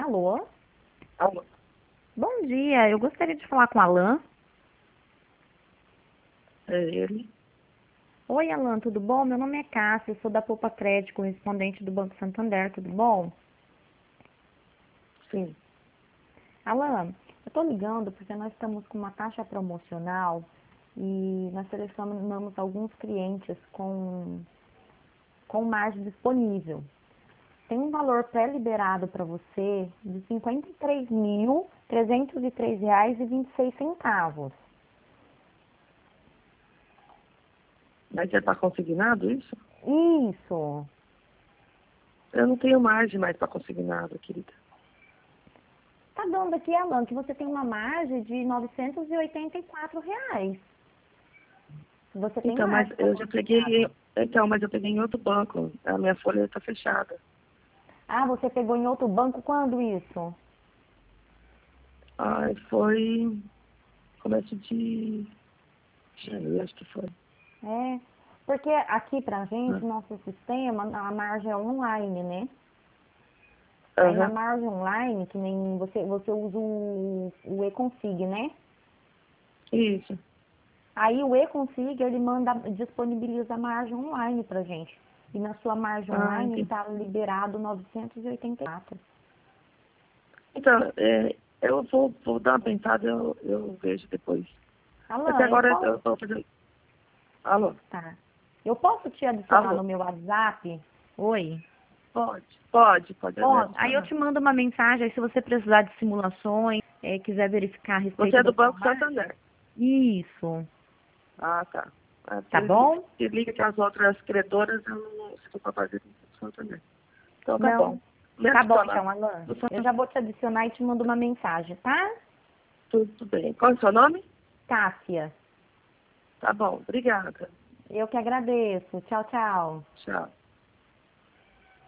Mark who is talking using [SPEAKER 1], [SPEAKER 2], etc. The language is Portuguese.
[SPEAKER 1] Alô?
[SPEAKER 2] Alô?
[SPEAKER 1] Bom dia, eu gostaria de falar com o Alan.
[SPEAKER 2] É ele?
[SPEAKER 1] Oi, Alan, tudo bom? Meu nome é Cássia, eu sou da Poupa Crédito, correspondente do Banco Santander, tudo bom?
[SPEAKER 2] Sim.
[SPEAKER 1] Alan, eu estou ligando porque nós estamos com uma taxa promocional e nós selecionamos alguns clientes com margem disponível. Tem um valor pré-liberado para você de R$ 53.303,26.
[SPEAKER 2] Mas é para consignado isso?
[SPEAKER 1] Isso.
[SPEAKER 2] Eu não tenho margem mais para consignado, querida.
[SPEAKER 1] Tá dando aqui, Alan, que você tem uma margem de R$ 984. Você tem
[SPEAKER 2] Então, mas
[SPEAKER 1] margem para
[SPEAKER 2] eu já
[SPEAKER 1] consignado.
[SPEAKER 2] peguei. Então, mas eu peguei em outro banco. A minha folha está fechada.
[SPEAKER 1] Ah, você pegou em outro banco quando isso?
[SPEAKER 2] Ai, foi começo de janeiro, acho que foi.
[SPEAKER 1] É, porque aqui pra gente,
[SPEAKER 2] Ah,
[SPEAKER 1] nosso sistema, a margem é online, né? Aí na
[SPEAKER 2] Aham.
[SPEAKER 1] margem online, que nem você usa o e-config, né?
[SPEAKER 2] Isso.
[SPEAKER 1] Aí o e-config, ele disponibiliza a margem online pra gente. E na sua margem
[SPEAKER 2] Ah,
[SPEAKER 1] online
[SPEAKER 2] entendi.
[SPEAKER 1] está liberado 984.
[SPEAKER 2] Então, eu vou dar uma pensada, eu vejo depois. Até
[SPEAKER 1] Alan, eu
[SPEAKER 2] agora eu
[SPEAKER 1] posso,
[SPEAKER 2] estou fazendo. Alô?
[SPEAKER 1] tá. Eu posso te adicionar
[SPEAKER 2] Alô?
[SPEAKER 1] no meu WhatsApp? Oi?
[SPEAKER 2] Pode me
[SPEAKER 1] Ó, aí eu
[SPEAKER 2] adicionar.
[SPEAKER 1] te mando uma mensagem, aí se você precisar de simulações, quiser verificar a
[SPEAKER 2] Você
[SPEAKER 1] respeito
[SPEAKER 2] é
[SPEAKER 1] da
[SPEAKER 2] do
[SPEAKER 1] sua
[SPEAKER 2] Banco
[SPEAKER 1] margem.
[SPEAKER 2] Santander.
[SPEAKER 1] Isso.
[SPEAKER 2] Ah, tá. Ah,
[SPEAKER 1] Tá bom?
[SPEAKER 2] se liga que as outras credoras eu não estou para fazer com Santander. Então tá bom.
[SPEAKER 1] Não.
[SPEAKER 2] Me
[SPEAKER 1] Tá bom
[SPEAKER 2] adiciona.
[SPEAKER 1] então, Alan. Eu já vou te adicionar e te mando uma mensagem, tá?
[SPEAKER 2] Tudo bem. Qual é o seu nome?
[SPEAKER 1] Cássia.
[SPEAKER 2] Tá bom. Obrigada.
[SPEAKER 1] Eu que agradeço. Tchau, tchau.
[SPEAKER 2] Tchau.